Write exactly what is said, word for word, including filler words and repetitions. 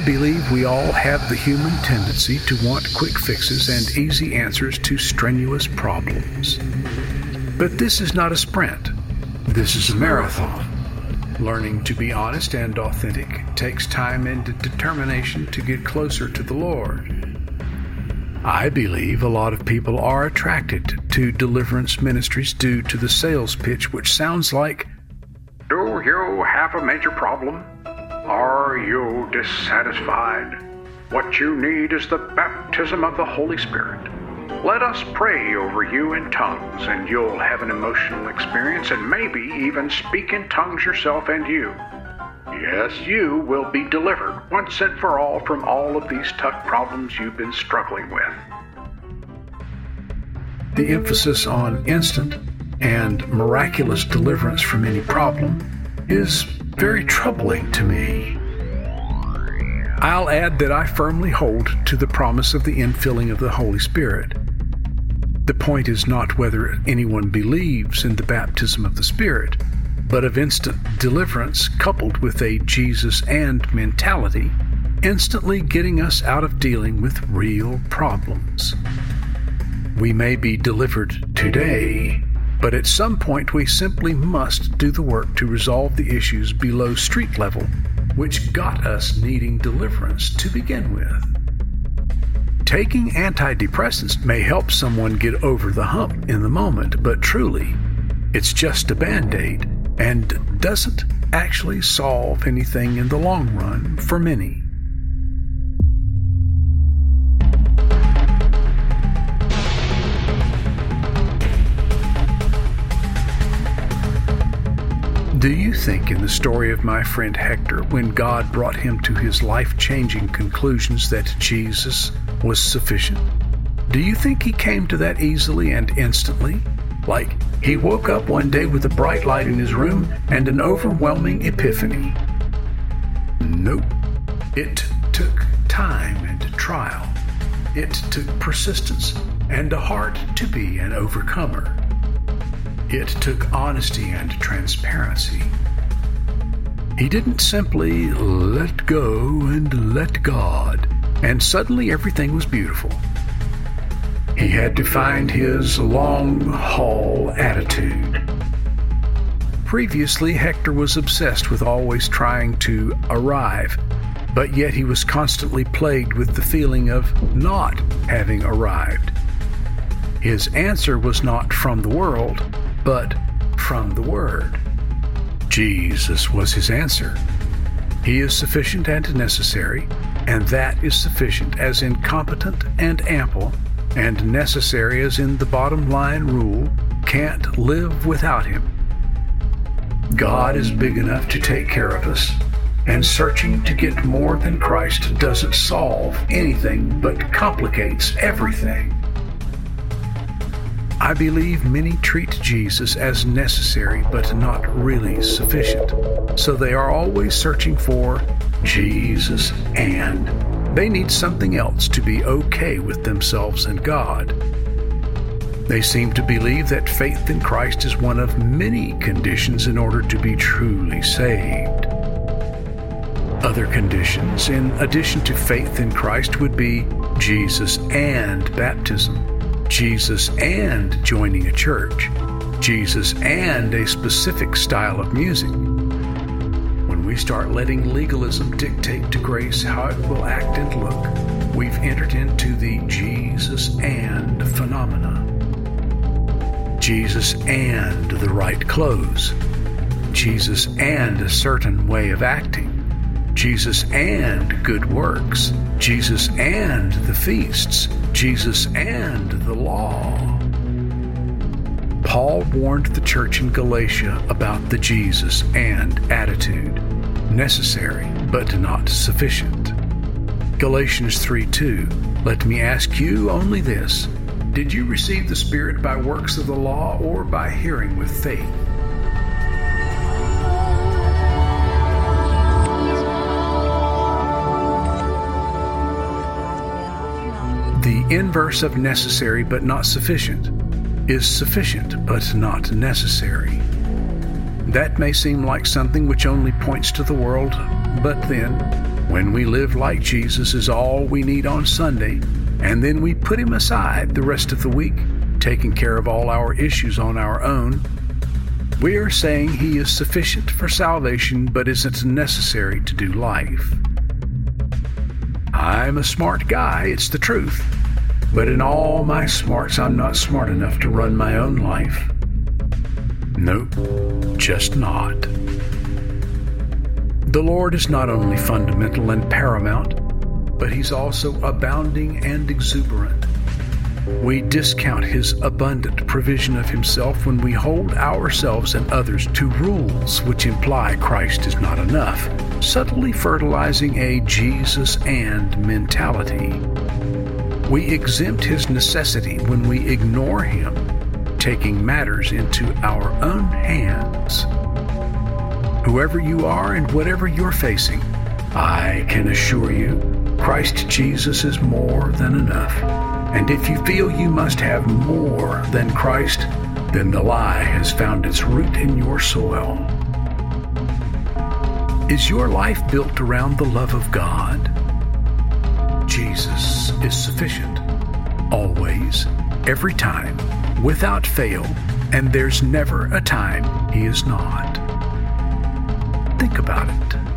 believe we all have the human tendency to want quick fixes and easy answers to strenuous problems. But this is not a sprint. This is a marathon. Learning to be honest and authentic takes time and determination to get closer to the Lord. I believe a lot of people are attracted to deliverance ministries due to the sales pitch, which sounds like, "Do you have a major problem? Are you dissatisfied? What you need is the baptism of the Holy Spirit. Let us pray over you in tongues, and you'll have an emotional experience and maybe even speak in tongues yourself, and you, yes, you will be delivered once and for all from all of these tough problems you've been struggling with." The emphasis on instant and miraculous deliverance from any problem is very troubling to me. I'll add that I firmly hold to the promise of the infilling of the Holy Spirit. The point is not whether anyone believes in the baptism of the Spirit, but of instant deliverance coupled with a Jesus and mentality, instantly getting us out of dealing with real problems. We may be delivered today, but at some point we simply must do the work to resolve the issues below street level, which got us needing deliverance to begin with. Taking antidepressants may help someone get over the hump in the moment, but truly, it's just a Band-Aid and doesn't actually solve anything in the long run for many. Do you think in the story of my friend Hector, when God brought him to his life-changing conclusions, that Jesus was sufficient? Do you think he came to that easily and instantly? Like he woke up one day with a bright light in his room and an overwhelming epiphany? Nope. It took time and trial. It took persistence and a heart to be an overcomer. It took honesty and transparency. He didn't simply let go and let God, and suddenly everything was beautiful. He had to find his long-haul attitude. Previously, Hector was obsessed with always trying to arrive, but yet he was constantly plagued with the feeling of not having arrived. His answer was not from the world, but from the Word. Jesus was his answer. He is sufficient and necessary, and that is sufficient as in competent and ample, and necessary as in the bottom line rule, can't live without him. God is big enough to take care of us, and searching to get more than Christ doesn't solve anything but complicates everything. I believe many treat Jesus as necessary but not really sufficient, so they are always searching for Jesus, and they need something else to be okay with themselves and God. They seem to believe that faith in Christ is one of many conditions in order to be truly saved. Other conditions, in addition to faith in Christ, would be Jesus and baptism, Jesus and joining a church, Jesus and a specific style of music. When we start letting legalism dictate to grace how it will act and look, we've entered into the Jesus and phenomena. Jesus and the right clothes, Jesus and a certain way of acting, Jesus and good works, Jesus and the feasts, Jesus and the law. Paul warned the church in Galatia about the Jesus and attitude, necessary but not sufficient. Galatians three two, let me ask you only this, did you receive the Spirit by works of the law or by hearing with faith? The inverse of necessary but not sufficient is sufficient but not necessary. That may seem like something which only points to the world, but then, when we live like Jesus is all we need on Sunday, and then we put him aside the rest of the week, taking care of all our issues on our own, we are saying he is sufficient for salvation but isn't necessary to do life. I'm a smart guy, it's the truth, but in all my smarts, I'm not smart enough to run my own life. Nope, just not. The Lord is not only fundamental and paramount, but he's also abounding and exuberant. We discount his abundant provision of himself when we hold ourselves and others to rules which imply Christ is not enough, subtly fertilizing a Jesus and mentality. We exempt his necessity when we ignore him, taking matters into our own hands. Whoever you are and whatever you're facing, I can assure you, Christ Jesus is more than enough. And if you feel you must have more than Christ, then the lie has found its root in your soil. Is your life built around the love of God? Jesus is sufficient, always, every time, without fail, and there's never a time he is not. Think about it.